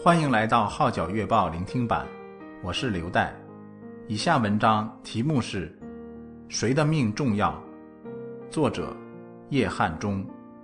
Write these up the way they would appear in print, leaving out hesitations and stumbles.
欢迎来到《号角月报》聆听版，我是刘岱。以下文章题目是《谁的命重要》，作者叶汉中。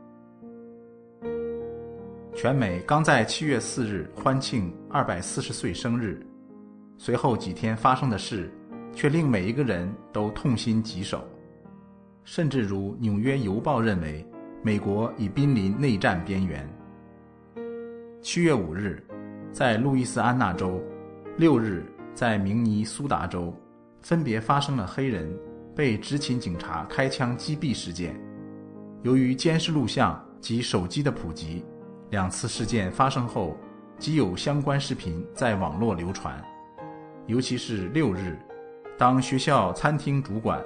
全美刚在7月4日欢庆240岁生日，随后几天发生的事却令每一个人都痛心疾首，甚至如《纽约邮报》认为，美国已濒临内战边缘。7月5日，在路易斯安那州，6日在明尼苏达州，分别发生了黑人被执勤警察开枪击毙事件。由于监视录像及手机的普及，两次事件发生后即有相关视频在网络流传。尤其是6日，当学校餐厅主管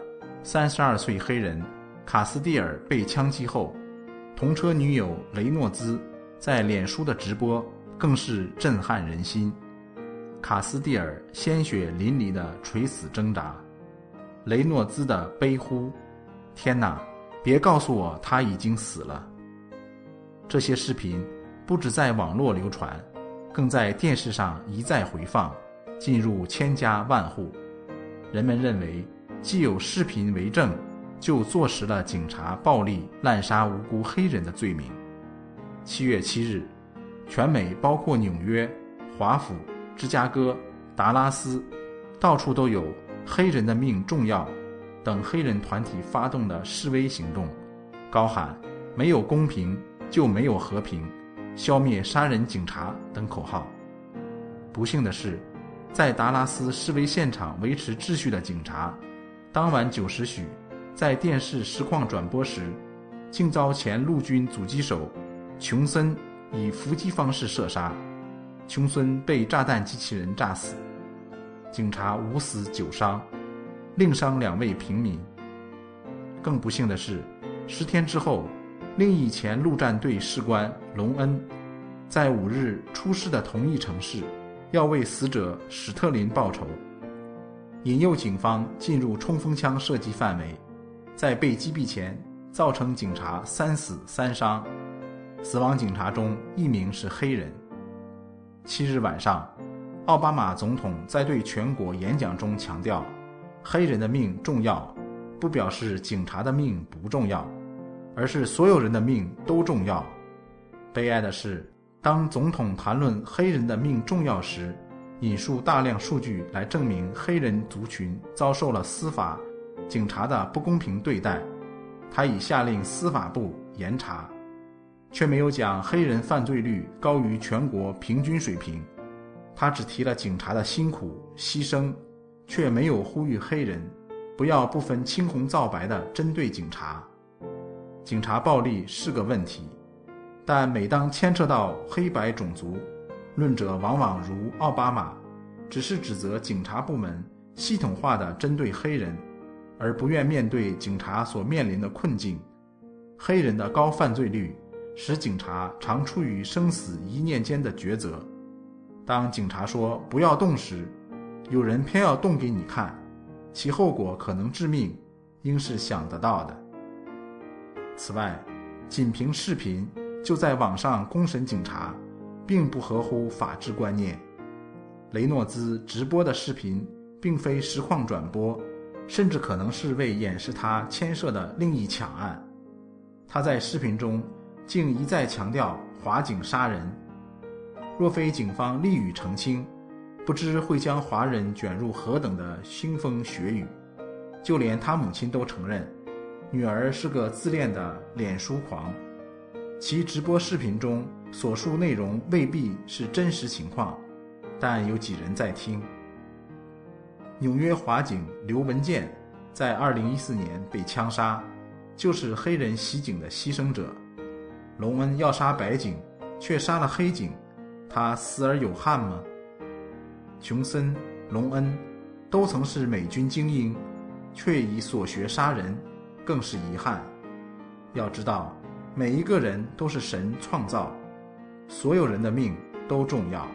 32岁黑人卡斯蒂尔被枪击后，同车女友雷诺兹在脸书的直播更是震撼人心。卡斯蒂尔鲜血淋漓的垂死挣扎，雷诺兹的悲呼：天哪，别告诉我他已经死了。这些视频不只在网络流传，更在电视上一再回放，进入千家万户。人们认为既有视频为证，就坐实了警察暴力滥杀无辜黑人的罪名。7月7日，全美包括纽约、华府、芝加哥、达拉斯，到处都有黑人的命重要等黑人团体发动的示威行动，高喊没有公平就没有和平，消灭杀人警察等口号。不幸的是，在达拉斯示威现场维持秩序的警察，当晚9时许在电视实况转播时，竟遭前陆军阻击手琼森以伏击方式射杀，琼森被炸弹机器人炸死，警察5死9伤，另伤2位平民。更不幸的是，10天之后，另一前陆战队士官隆恩在5日出事的同一城市，要为死者史特林报仇，引诱警方进入冲锋枪射击范围，在被击毙前造成警察3死3伤，死亡警察中1名是黑人。7日晚上，奥巴马总统在对全国演讲中强调，黑人的命重要，不表示警察的命不重要，而是所有人的命都重要。悲哀的是，当总统谈论黑人的命重要时，引述大量数据来证明黑人族群遭受了司法、警察的不公平对待，他已下令司法部严查，却没有讲黑人犯罪率高于全国平均水平。他只提了警察的辛苦牺牲，却没有呼吁黑人不要不分青红皂白地针对警察。警察暴力是个问题，但每当牵扯到黑白种族，论者往往如奥巴马，只是指责警察部门系统化地针对黑人，而不愿面对警察所面临的困境。黑人的高犯罪率使警察常处于生死一念间的抉择。当警察说不要动时，有人偏要动给你看，其后果可能致命，应是想得到的。此外，仅凭视频就在网上公审警察，并不合乎法治观念。雷诺兹直播的视频并非实况转播，甚至可能是为掩饰他牵涉的另一抢案。他在视频中竟一再强调华警杀人，若非警方力予澄清，不知会将华人卷入何等的腥风血雨。就连他母亲都承认，女儿是个自恋的脸书狂。其直播视频中所述内容未必是真实情况，但有几人在听。纽约华警刘文健在2014年被枪杀，就是黑人袭警的牺牲者。隆恩要杀白警，却杀了黑警，他死而有憾吗？琼森、隆恩都曾是美军精英，却以所学杀人，更是遗憾。要知道，每一个人都是神创造，所有人的命都重要。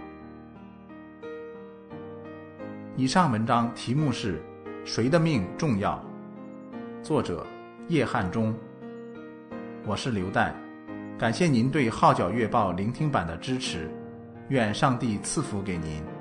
以上文章题目是《谁的命重要》，作者叶汉中。我是刘岱，感谢您对《号角月报》聆听版的支持。 愿上帝赐福给您。